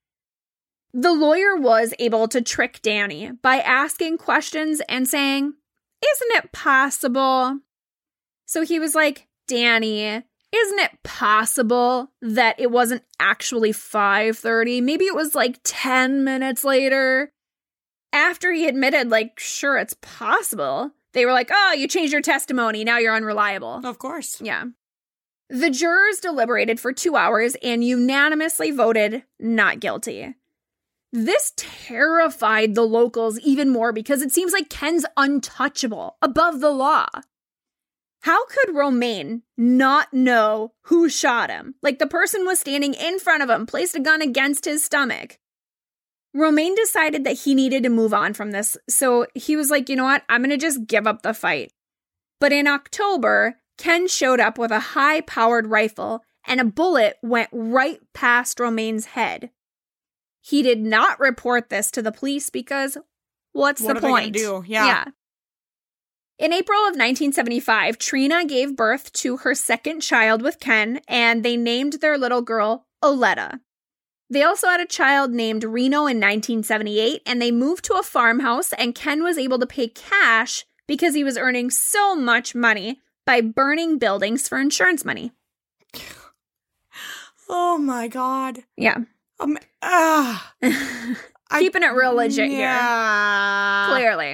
The lawyer was able to trick Danny by asking questions and saying, isn't it possible? So he was like, Danny, isn't it possible that it wasn't actually 5:30? Maybe it was like 10 minutes later. After he admitted, like, sure, it's possible, they were like, oh, you changed your testimony. Now you're unreliable. Of course. Yeah. The jurors deliberated for 2 hours and unanimously voted not guilty. This terrified the locals even more because it seems like Ken's untouchable, above the law. How could Romaine not know who shot him? Like, the person was standing in front of him, placed a gun against his stomach. Romaine decided that he needed to move on from this, so he was like, you know what, I'm going to just give up the fight. But in October, Ken showed up with a high-powered rifle, and a bullet went right past Romaine's head. He did not report this to the police because what's the point? What are they going to do? Yeah. In April of 1975, Trina gave birth to her second child with Ken, and they named their little girl Oleta. They also had a child named Reno in 1978, and they moved to a farmhouse, and Ken was able to pay cash because he was earning so much money by burning buildings for insurance money. Oh my God. Yeah. Keeping it real legit here. Clearly.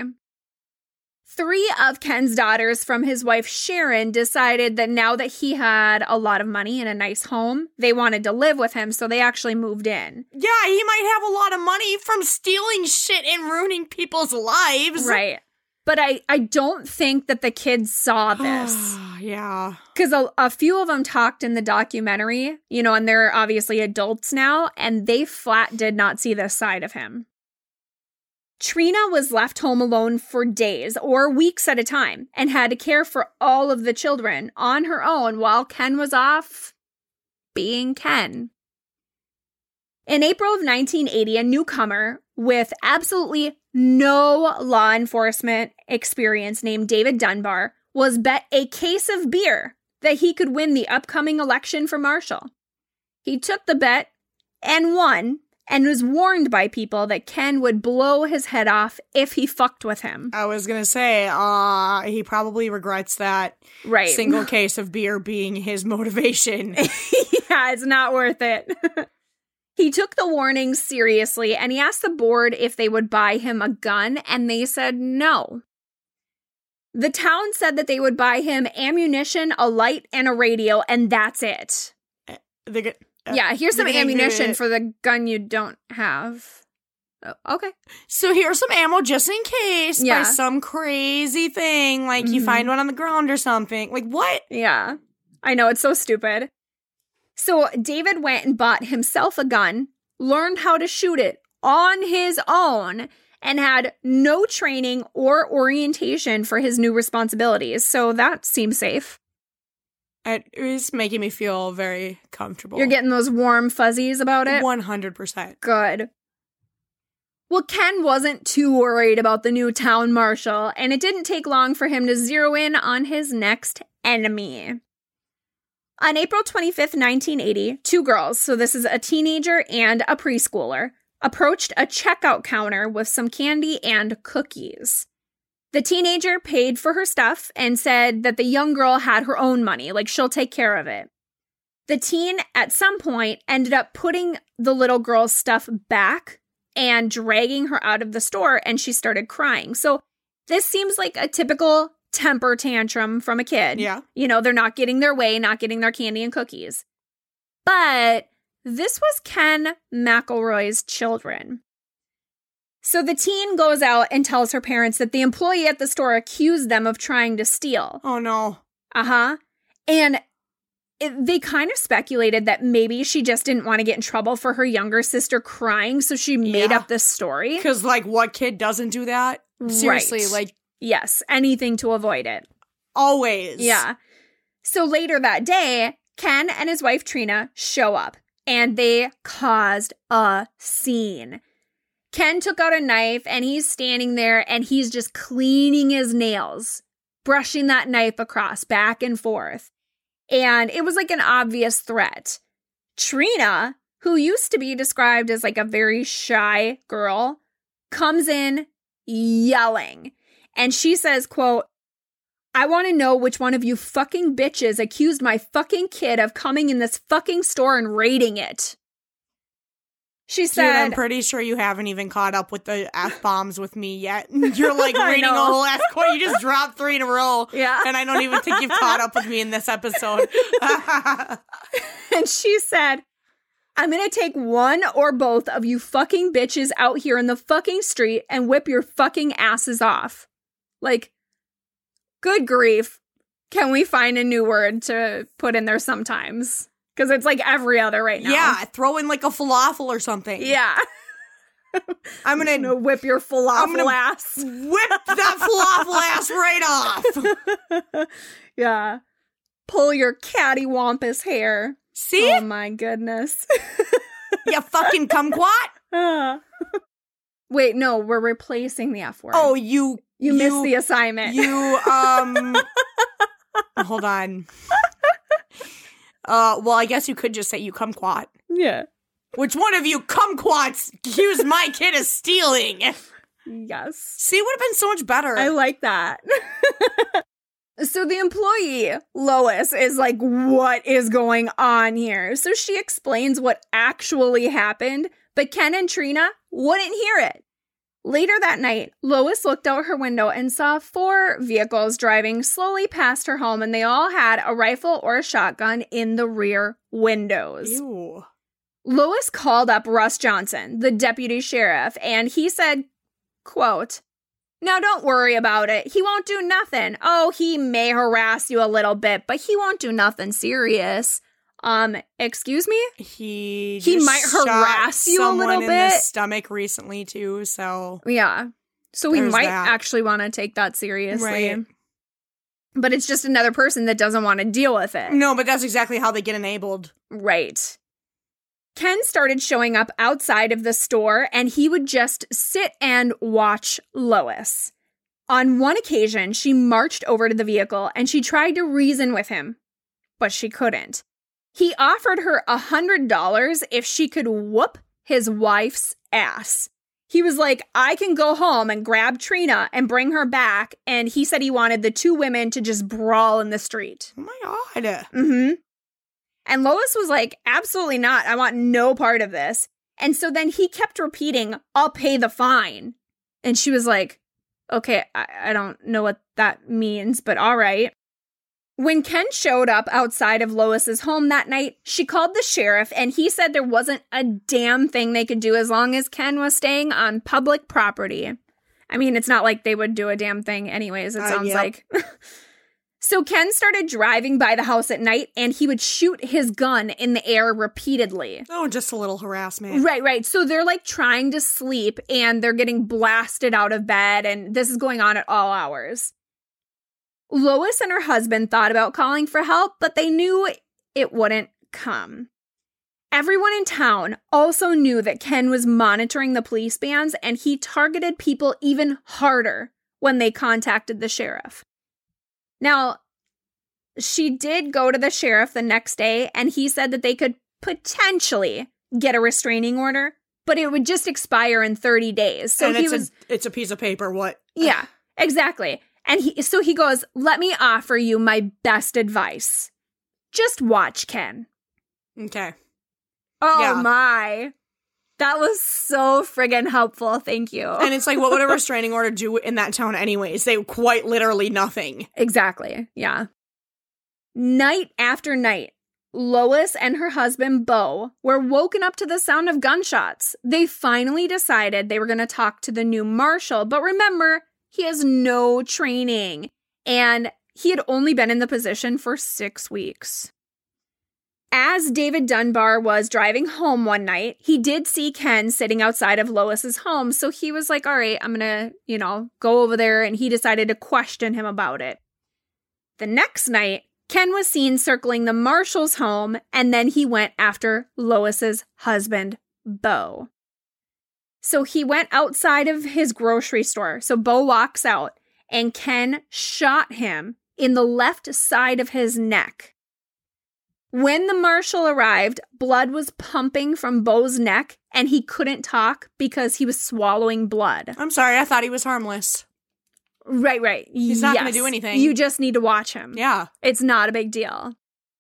3 of Ken's daughters from his wife Sharon decided that now that he had a lot of money and a nice home, they wanted to live with him, so they actually moved in. Yeah, he might have a lot of money from stealing shit and ruining people's lives. Right. But I don't think that the kids saw this. Yeah. Because a few of them talked in the documentary, and they're obviously adults now, and they flat did not see this side of him. Trina was left home alone for days or weeks at a time and had to care for all of the children on her own while Ken was off being Ken. In April of 1980, a newcomer with absolutely no law enforcement experience named David Dunbar was bet a case of beer that he could win the upcoming election for Marshall. He took the bet and won, and was warned by people that Ken would blow his head off if he fucked with him. I was gonna say, he probably regrets that single case of beer being his motivation. Yeah, it's not worth it. He took the warnings seriously, and he asked the board if they would buy him a gun, and they said no. The town said that they would buy him ammunition, a light, and a radio, and that's it. Yeah, here's some ammunition for the gun you don't have. Oh, okay. So here's some ammo just in case by some crazy thing, like you find one on the ground or something. Like, what? Yeah. I know, it's so stupid. So David went and bought himself a gun, learned how to shoot it on his own, and had no training or orientation for his new responsibilities. So that seems safe. It is making me feel very comfortable. You're getting those warm fuzzies about it? 100%. Good. Well, Ken wasn't too worried about the new town marshal, and it didn't take long for him to zero in on his next enemy. On April 25th, 1980, 2 girls, so this is a teenager and a preschooler, approached a checkout counter with some candy and cookies. The teenager paid for her stuff and said that the young girl had her own money, like she'll take care of it. The teen, at some point, ended up putting the little girl's stuff back and dragging her out of the store, and she started crying. So this seems like a typical temper tantrum from a kid. Yeah. They're not getting their way, not getting their candy and cookies. But this was Ken McElroy's children. So the teen goes out and tells her parents that the employee at the store accused them of trying to steal. Oh, no. Uh-huh. And they kind of speculated that maybe she just didn't want to get in trouble for her younger sister crying, so she made up this story. Because, what kid doesn't do that? Seriously, Yes, anything to avoid it. Always. Yeah. So later that day, Ken and his wife Trina show up, and they caused a scene. Ken took out a knife, and he's standing there, and he's just cleaning his nails, brushing that knife across, back and forth. And it was like an obvious threat. Trina, who used to be described as a very shy girl, comes in yelling. And she says, quote, "I want to know which one of you fucking bitches accused my fucking kid of coming in this fucking store and raiding it." She said, "Dude, I'm pretty sure you haven't even caught up with the F-bombs with me yet. You're reading a whole ass quote. You just dropped 3 in a row. Yeah. And I don't even think you've caught up with me in this episode." And she said, "I'm going to take one or both of you fucking bitches out here in the fucking street and whip your fucking asses off." Good grief. Can we find a new word to put in there sometimes? Because it's every other right now. Yeah, throw in a falafel or something. Yeah. I'm gonna whip your falafel ass. Whip that falafel ass right off. Yeah. Pull your cattywampus hair. See? Oh my goodness. You fucking kumquat. Wait, no, we're replacing the F word. Oh, you You missed the assignment. Hold on. Well, I guess you could just say you kumquat. Yeah. Which one of you kumquats accused my kid of stealing? Yes. See, it would have been so much better. I like that. So the employee, Lois, is like, what is going on here? So she explains what actually happened, but Ken and Trina wouldn't hear it. Later that night, Lois looked out her window and saw 4 vehicles driving slowly past her home, and they all had a rifle or a shotgun in the rear windows. Ew. Lois called up Russ Johnson, the deputy sheriff, and he said, quote, "Now don't worry about it. He won't do nothing. Oh, he may harass you a little bit, but he won't do nothing serious." Excuse me? He might harass you a little in bit. The stomach recently too, so Yeah. So he There's might that. actually want to take that seriously. Right. But it's just another person that doesn't want to deal with it. No, but that's exactly how they get enabled. Right. Ken started showing up outside of the store, and he would just sit and watch Lois. On one occasion, she marched over to the vehicle and she tried to reason with him, but she couldn't. He offered her $100 if she could whoop his wife's ass. He was like, I can go home and grab Trina and bring her back. And he said he wanted the 2 women to just brawl in the street. Oh my God. Mm-hmm. And Lois was like, absolutely not. I want no part of this. And so then he kept repeating, I'll pay the fine. And she was like, okay, I don't know what that means, but all right. When Ken showed up outside of Lois's home that night, she called the sheriff, and he said there wasn't a damn thing they could do as long as Ken was staying on public property. I mean, it's not like they would do a damn thing anyways, it sounds like. So Ken started driving by the house at night, and he would shoot his gun in the air repeatedly. Oh, just a little harassment. Right. So they're like trying to sleep, and they're getting blasted out of bed, and this is going on at all hours. Lois and her husband thought about calling for help, but they knew it wouldn't come. Everyone in town also knew that Ken was monitoring the police bands, and he targeted people even harder when they contacted the sheriff. Now, she did go to the sheriff the next day, and he said that they could potentially get a restraining order, but it would just expire in 30 days. So and it's a piece of paper. What? Yeah, exactly. And he goes, let me offer you my best advice. Just watch, Ken. Okay. Oh, yeah. My. That was so friggin' helpful. Thank you. And it's like, what would a restraining order do in that town anyways? They quite literally nothing. Exactly. Yeah. Night after night, Lois and her husband, Bo, were woken up to the sound of gunshots. They finally decided they were going to talk to the new marshal. But remember, he has no training, and he had only been in the position for 6 weeks. As David Dunbar was driving home one night, he did see Ken sitting outside of Lois's home, so he was like, all right, I'm going to, go over there, and he decided to question him about it. The next night, Ken was seen circling the marshal's home, and then he went after Lois's husband, Bo. So he went outside of his grocery store. So Bo walks out, and Ken shot him in the left side of his neck. When the marshal arrived, blood was pumping from Bo's neck, and he couldn't talk because he was swallowing blood. I'm sorry, I thought he was harmless. Right. He's not going to do anything. You just need to watch him. Yeah. It's not a big deal.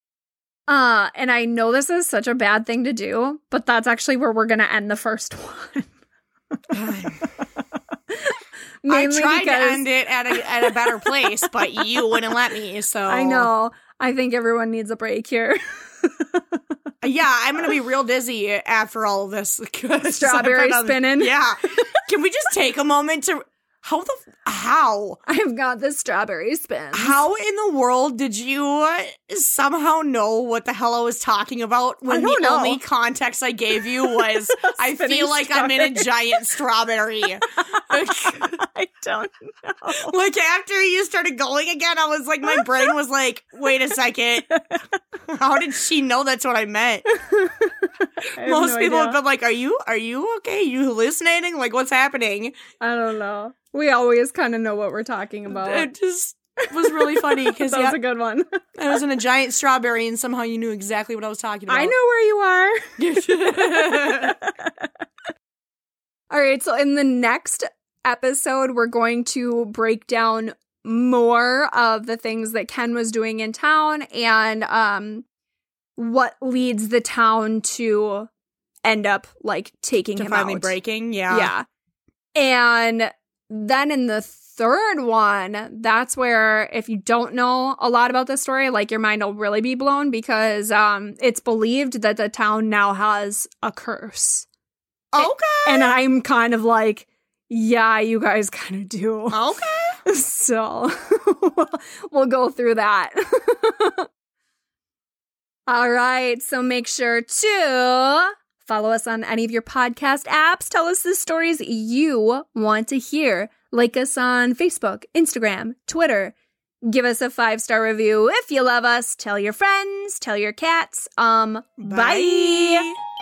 And I know this is such a bad thing to do, but that's actually where we're going to end the first one. I tried to end it at a better place, but you wouldn't let me, so... I know. I think everyone needs a break here. Yeah, I'm going to be real dizzy after all of this. Strawberry spinning. Yeah. Can we just take a moment to... How? I've got the strawberry spin. How in the world did you somehow know what the hell I was talking about when the only context I gave you was I feel like I'm in a giant strawberry? I don't know. Like after you started going again, I was like, my brain was like, wait a second. How did she know that's what I meant? Most people have been like, are you okay? You hallucinating? Like, what's happening? I don't know. We always kind of know what we're talking about. It just was really funny because that was a good one. I was in a giant strawberry and somehow you knew exactly what I was talking about. I know where you are. All right, so in the next episode, we're going to break down more of the things that Ken was doing in town and what leads the town to end up like taking him finally out. Breaking, yeah. And then in the third one, that's where if you don't know a lot about this story, like your mind will really be blown because it's believed that the town now has a curse. Okay. And I'm kind of like, yeah, you guys kind of do. Okay. So we'll go through that. All right. So make sure to follow us on any of your podcast apps. Tell us the stories you want to hear. Like us on Facebook, Instagram, Twitter. Give us a 5-star review if you love us. Tell your friends. Tell your cats. Bye.